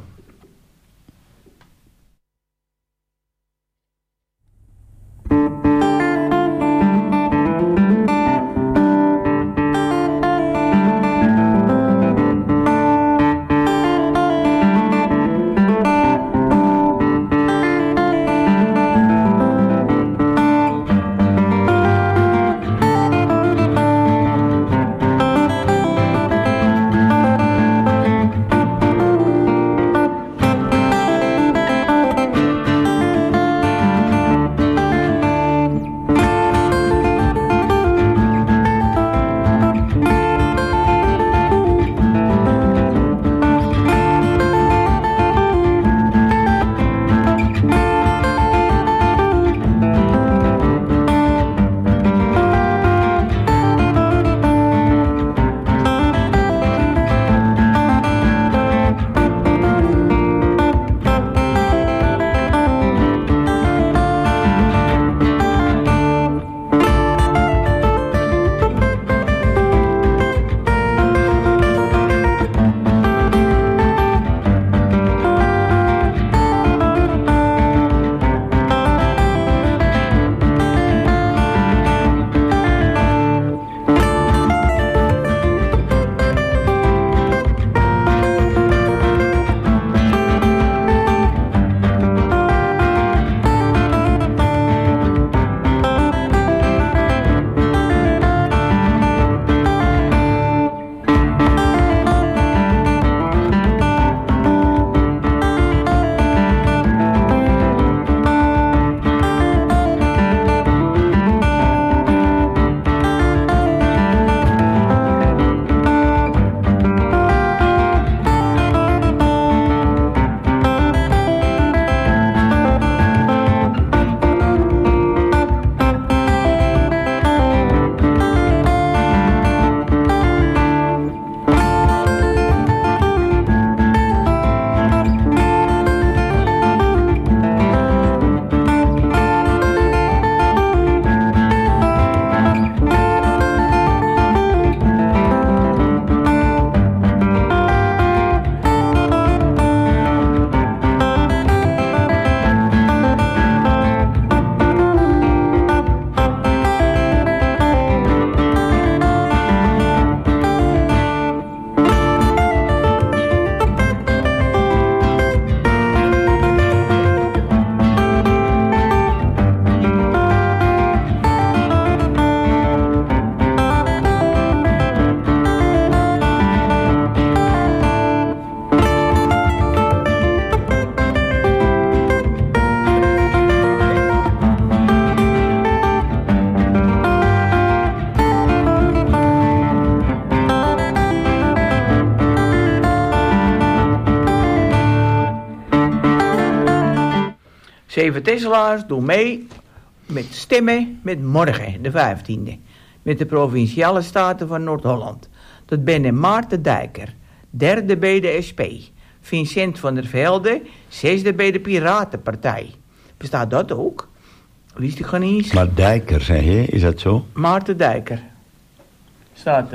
Zeven Tesselaars doen mee met stemmen met morgen, de vijftiende. Met de Provinciale Staten van Noord-Holland. Dat ben Maarten Dijker, derde bij de S P. Vincent van der Velde, zesde bij de Piratenpartij. Bestaat dat ook? Wist ik gewoon niet eens. Maar Dijker, zeg je, is dat zo? Maarten Dijker. Staat er.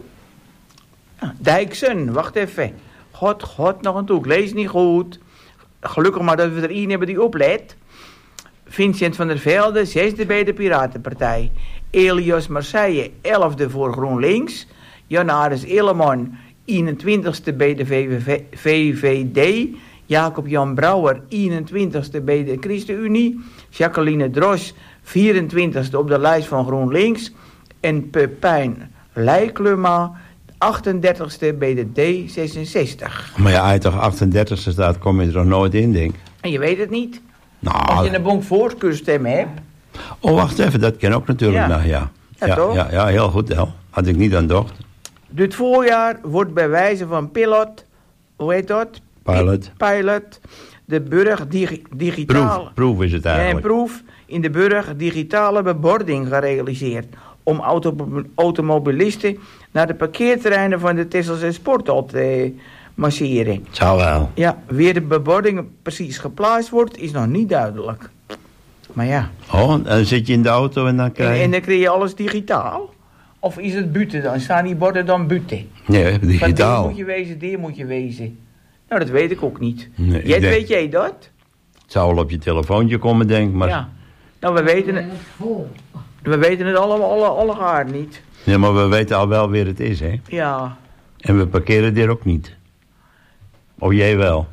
Ah, Dijksen, wacht even. God, God, nog een toe. Ik lees niet goed. Gelukkig maar dat we er één hebben die oplet. Vincent van der Velde, zesde bij de Piratenpartij. Elias Marseille, elfde voor GroenLinks. Jan Ares Illeman, eenentwintigste bij de V V D. Jacob Jan Brouwer, eenentwintigste bij de ChristenUnie. Jacqueline Dros, vierentwintigste op de lijst van GroenLinks. En Pepijn Leijkluma, achtendertigste bij de D zesenzestig. Maar ja, als je toch achtendertigste staat, kom je er nog nooit in, denk ik. En je weet het niet. Nou, Als je een bonk voorkeurstem hebt. Oh, wacht even, dat ken ook natuurlijk. Ja. Nou, ja. Ja, Ja, toch? ja, ja, heel goed, wel. Had ik niet aan gedacht. Dit voorjaar wordt bij wijze van pilot, hoe heet dat? Pilot. Pilot, de burg digi- digitaal... Proef, proef is het Ja, een eigenlijk. proef in de burg digitale bebording gerealiseerd. Om auto- automobilisten naar de parkeerterreinen van de Tesselse Sporthal te masseren. Zou wel. Ja, weer de bebording precies geplaatst wordt, is nog niet duidelijk. Maar ja. Oh, dan zit je in de auto en dan En, krijg je... en dan krijg je alles digitaal? Of is het buten dan? Staan die borden dan buten? Nee, Van digitaal. die moet je wezen, die moet je wezen. Nou, dat weet ik ook niet. Nee, ik Jij, denk- weet jij dat? Het zou wel op je telefoontje komen, denk ik, maar... Ja. Nou, we weten het. We weten het allemaal, alle, allegaar niet. Nee, maar we weten al wel wie het is, hè. Ja. En we parkeren er ook niet. Of jij wel.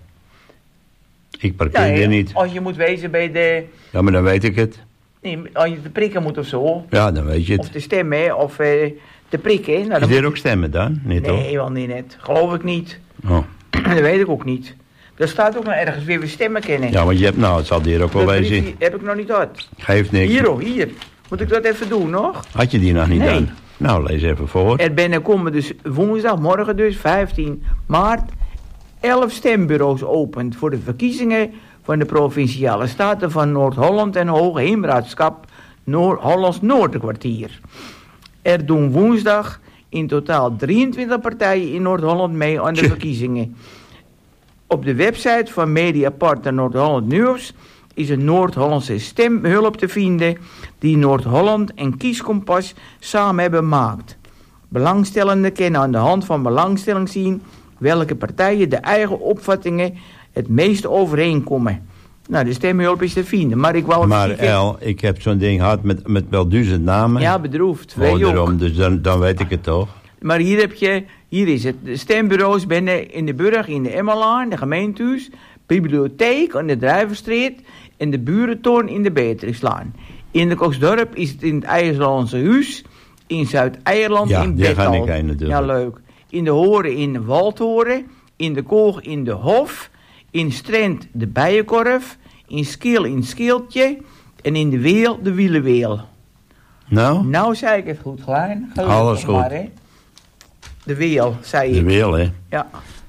Ik parkeer Ja, er niet. als je moet wezen bij de... Ja, maar dan weet ik het. Nee, als je te prikken moet of zo. Ja, dan weet je Of het. te stemmen, of eh, te prikken. Nou, dan Is moet er ook stemmen dan? Niet, toch? Nee, wel niet net. Geloof ik niet. Oh. Dat weet ik ook niet. Er staat ook nog ergens weer weer stemmen kennen. Ja, maar je hebt, nou, het zal hier ook wel Dat wezen. briefje heb ik nog niet gehad. Geeft niks. Hier, oh, hier. Moet ik dat even doen nog? Had je die nog niet Nee. dan? Nou, lees even voor. Er binnen komen dus woensdag, morgen dus, vijftien maart, elf stembureaus opend voor de verkiezingen van de Provinciale Staten van Noord-Holland en Hoogheemraadschap Noord- Hollands Noorderkwartier. Er doen woensdag in totaal drieëntwintig partijen in Noord-Holland mee aan de Tje. verkiezingen. Op de website van Mediapartner Noord-Holland Nieuws is een Noord-Hollandse stemhulp te vinden die Noord-Holland en Kieskompas samen hebben gemaakt. Belangstellenden kunnen aan de hand van belangstelling zien welke partijen de eigen opvattingen het meest overeenkomen. Nou, de stemhulp is te vinden, maar ik wou even Maar zeggen- El, ik heb zo'n ding gehad met, met wel duizend namen. Ja, bedroefd. Weet Oh, je ook. daarom, dus dan, dan weet ik het toch. Maar hier heb je, hier is het. De stembureaus binnen in de Burg, in de Emmelaan, de gemeentehuis, bibliotheek aan de Drijverstreet en de Burentoren in de Beatrixlaan. In de Koksdorp is het in het IJslandse Huis, in Zuid-Eierland Ja, in daar ga Bettal. ik heen natuurlijk. Ja, leuk. In de Horen in de Waldhoren, in de Koog in de Hof, in Strent de Bijenkorf, in Skeel in Skeeltje en in de Weel de Wielenweel. Nou, Nou zei ik het goed, Klein. Gelukkig Alles goed. maar, hè. De Weel, zei de ik. wil, hè. Ja.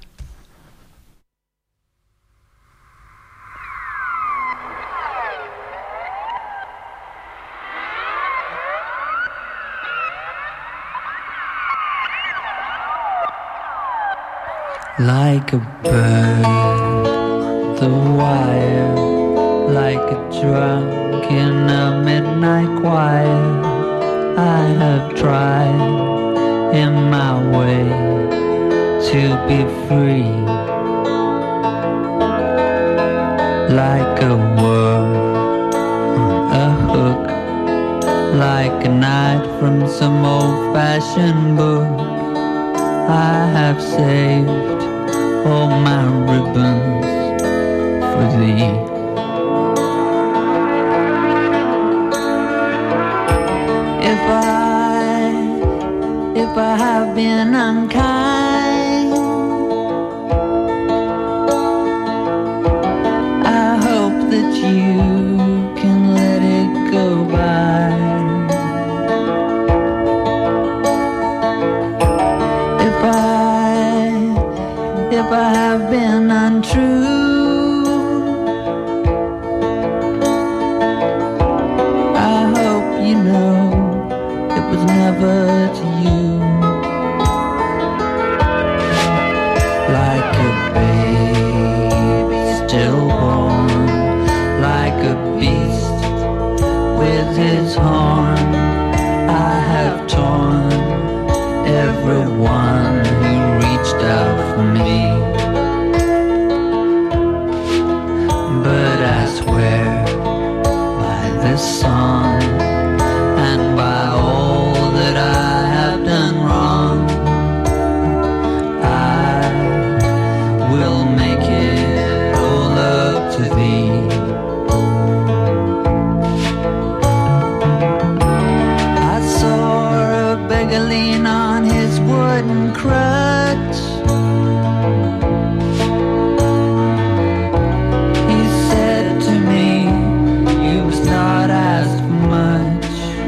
Like a bird, the wire, like a drunk in a midnight choir. I have tried in my way to be free, like a worm on a hook, like a knight from some old-fashioned book. I have saved all my ribbons for thee. If I, if I have been unkind, I hope that you can let it go by. If I, if I have been untrue, its horn, I have torn everyone who reached out for me. But I swear by this song and by all that I have done wrong, I will make it all up to thee. I saw a beggar lean on his wooden crutch. He said to me, "You've not asked for much."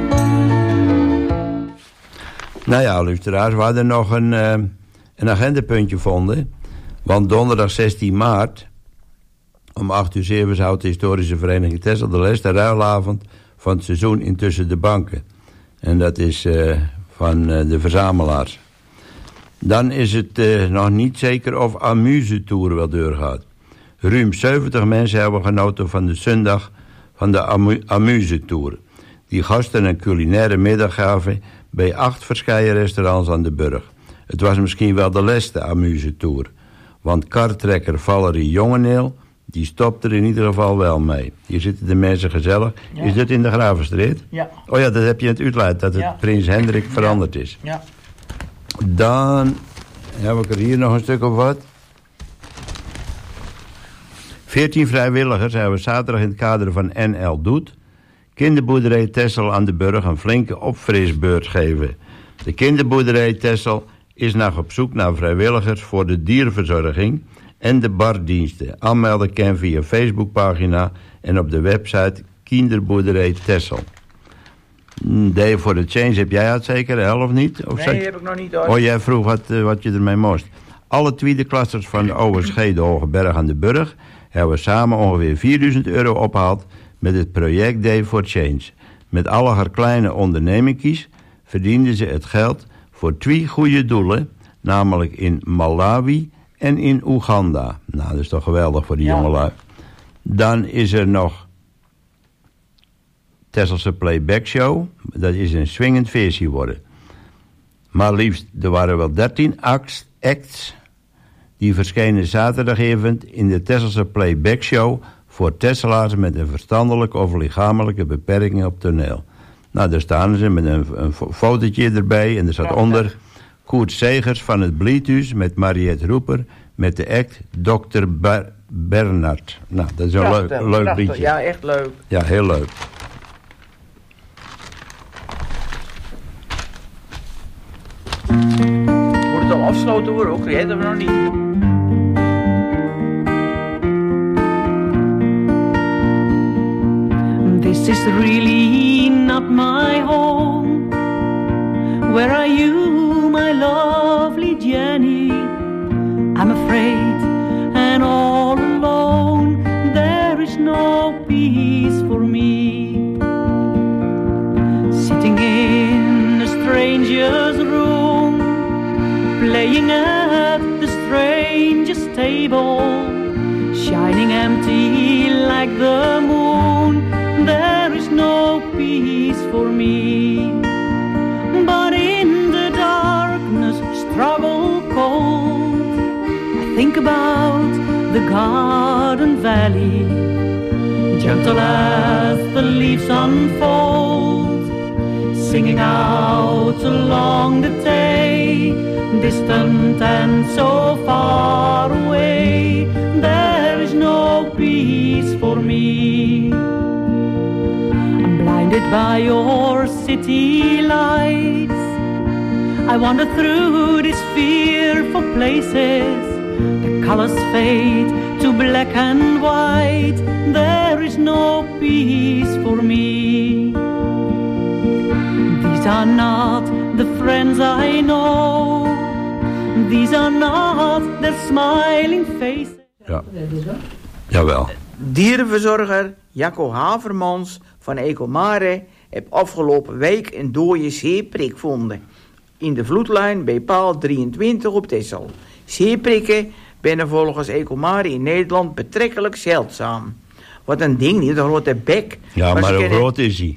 Nou ja, luisteraars, we hadden nog een, uh, een agendapuntje gevonden. Want donderdag zestien maart om acht uur zeven houdt de historische vereniging Texel de Les, de ruilavond van het seizoen in Tussen de Banken. En dat is uh, van uh, de verzamelaars. Dan is het uh, nog niet zeker of Amuse-tour wel doorgaat. Ruim zeventig mensen hebben genoten van de zondag van de Amu- Amuse-tour. Die gasten een culinaire middag gaven bij acht verschillende restaurants aan de Burg. Het was misschien wel de laatste Amuse-tour. Want kartrekker Valerie Jongeneel, die stopt er in ieder geval wel mee. Hier zitten de mensen gezellig. Ja. Is dit in de Gravenstreet? Ja. Oh ja, dat heb je in het uitleid, dat het ja. Prins Hendrik veranderd is. Ja. Dan heb ik er hier nog een stuk of wat. veertien vrijwilligers hebben zaterdag in het kader van N L Doet kinderboerderij Texel aan de Burg een flinke opfrisbeurt geven. De kinderboerderij Texel is nog op zoek naar vrijwilligers voor de dierenverzorging en de bardiensten. Aanmelden kan via Facebookpagina en op de website Kinderboerderij Texel. Day for the Change heb jij het zeker, hè, of niet? Of nee, zeg... heb ik nog niet hoor. Oh, jij vroeg wat, uh, wat je ermee moest. Alle tweede klassers van de O S G de Hogeberg aan de Burg hebben samen ongeveer vierduizend euro opgehaald met het project Day for Change. Met alle haar kleine ondernemingjes verdienden ze het geld voor twee goede doelen, namelijk in Malawi en in Oeganda. Nou, dat is toch geweldig voor die ja. jongelui. Dan is er nog Tesselse Playback Show. Dat is een swingend feestje worden. Maar liefst, er waren wel dertien acts, acts die verschenen zaterdagavond in de Tesselse Playback Show voor Tesselaars met een verstandelijke of lichamelijke beperking op toneel. Nou, daar staan ze met een, een fotootje erbij en er staat onder Koert Segers van het Bliethuis met Mariette Roeper met de act dokter Ber- Bernard. Nou, dat is een prachtig, leuk, leuk prachtig. liedje. Ja, echt leuk. Ja, heel leuk. Moet het al afgesloten worden ook? Die hebben we nog niet. This is really not my home. Where are you, my lovely Jenny? I'm afraid and all alone. There is no peace for me. Sitting in a stranger's room, playing at the stranger's table, shining empty like the moon. There is no peace for me. But in the darkness, struggle cold, I think about the garden valley, gentle as the leaves unfold, singing out along the day, distant and so far away. There is no peace for me. Blinded by your city lights, I wander through these fearful places. The colors fade to black and white. There is no peace for me. These are not the friends I know. These are not their smiling faces. Ja. Jawel. Dierenverzorger Jacco Havermans van Ecomare heeft afgelopen week een dode zeeprik gevonden. In de vloedlijn bij paal drieëntwintig op Texel. Zeeprikken zijn volgens Ecomare in Nederland betrekkelijk zeldzaam. Wat een ding, niet? Een grote bek. Ja, maar, maar hoe groot is hij?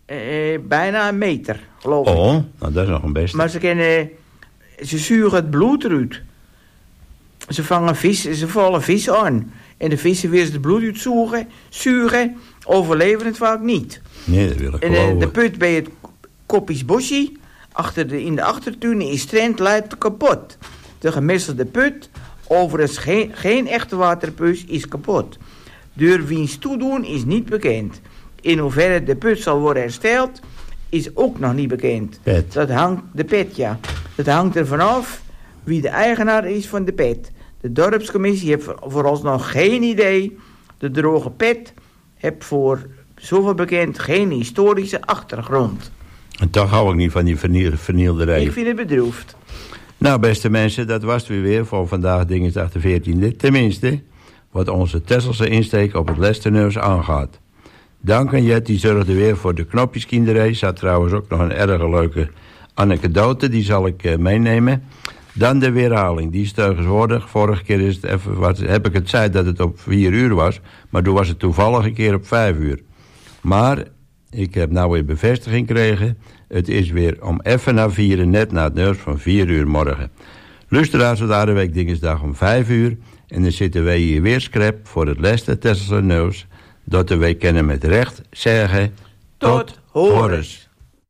Uh, bijna een meter, geloof ik. Oh, nou dat is nog een beste. Maar ze kunnen... Ze zuigen het bloed eruit. Ze vangen vis, ze vallen vis aan. En de vissen weer het bloed uitzoegen, zuigen, overleven het vaak niet. Nee, dat wil ik En geloven. uh, de put bij het koppiesbosje, achter de, in de achtertuin, is strand lijkt kapot. De gemesselde put, overigens geen, geen echte waterput, is kapot. Door wiens toedoen is niet bekend. In hoeverre de put zal worden hersteld, is ook nog niet bekend. Pet. Dat hangt, de pet, ja. Dat hangt er vanaf wie de eigenaar is van de pet. De dorpscommissie heeft vooralsnog geen idee. De droge pet heeft voor zoveel bekend geen historische achtergrond. En toch hou ik niet van die verniel, vernielderij. Ik vind het bedroefd. Nou, beste mensen, dat was het weer weer voor vandaag, dinsdag de veertiende. Tenminste, wat onze Tesselse insteek op het lestoneuws aangaat. Dank aan Jet, die zorgde weer voor de knopjeskinderij. Zat trouwens ook nog een erg leuke anekdote, die zal ik uh, meenemen. Dan de weerhaling, die is tegenwoordig. Vorige keer is het even wat, heb ik het zei dat het op vier uur was, maar toen was het toevallig een keer op vijf uur. Maar ik heb nou weer bevestiging gekregen. Het is weer om even na vieren, net na het nieuws van vier uur morgen. Luisteraars tot de week dinsdag om vijf uur. En dan zitten wij hier weer scrap voor het laatste Tesselse nieuws. Dat we kennen met recht zeggen tot, tot horens.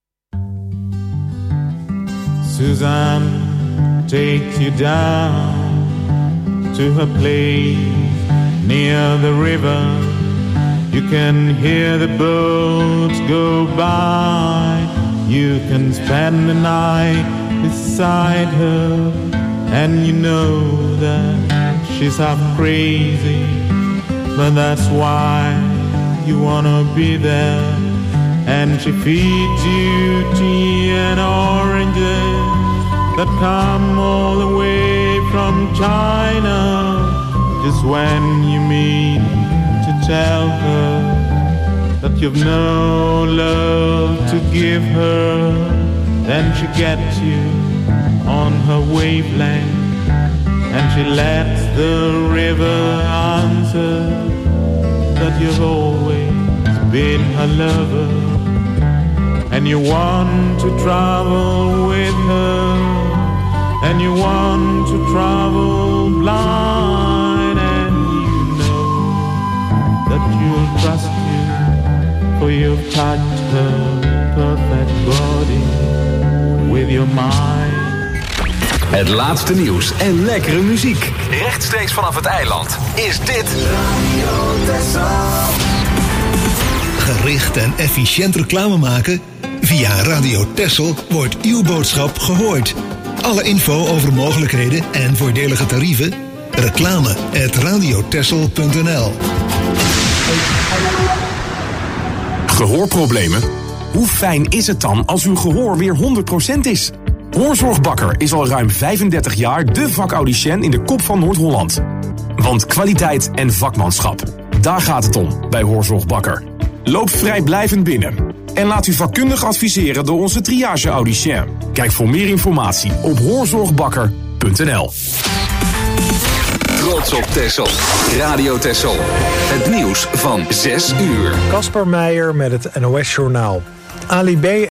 Suzanne takes you down to her place near the river. You can hear the boats go by. You can spend the night beside her, and you know that she's half crazy, but that's why you wanna be there. And she feeds you tea and oranges that come all the way from China. Just when you mean to tell her that you've no love to give her, then she gets you on her wavelength, and she lets the river answer that you've always been her lover, and you want to travel with her, and you want to travel blind, and you know that you'll trust you, for you've touched her perfect body with your mind. Het laatste nieuws en lekkere muziek. Rechtstreeks vanaf het eiland is dit Radio Texel. Gericht en efficiënt reclame maken? Via Radio Texel wordt uw boodschap gehoord. Alle info over mogelijkheden en voordelige tarieven? Reclame at radiotexel punt n l. Gehoorproblemen? Hoe fijn is het dan als uw gehoor weer honderd procent is? Hoorzorgbakker is al ruim vijfendertig jaar de vakaudiënt in de kop van Noord-Holland. Want kwaliteit en vakmanschap, daar gaat het om bij Hoorzorgbakker. Loop vrijblijvend binnen en laat u vakkundig adviseren door onze triage-audicien. Kijk voor meer informatie op hoorzorgbakker punt n l. Trots op Texel. Radio Texel. Het nieuws van zes uur. Casper Meijer met het N O S Journaal. Ali B.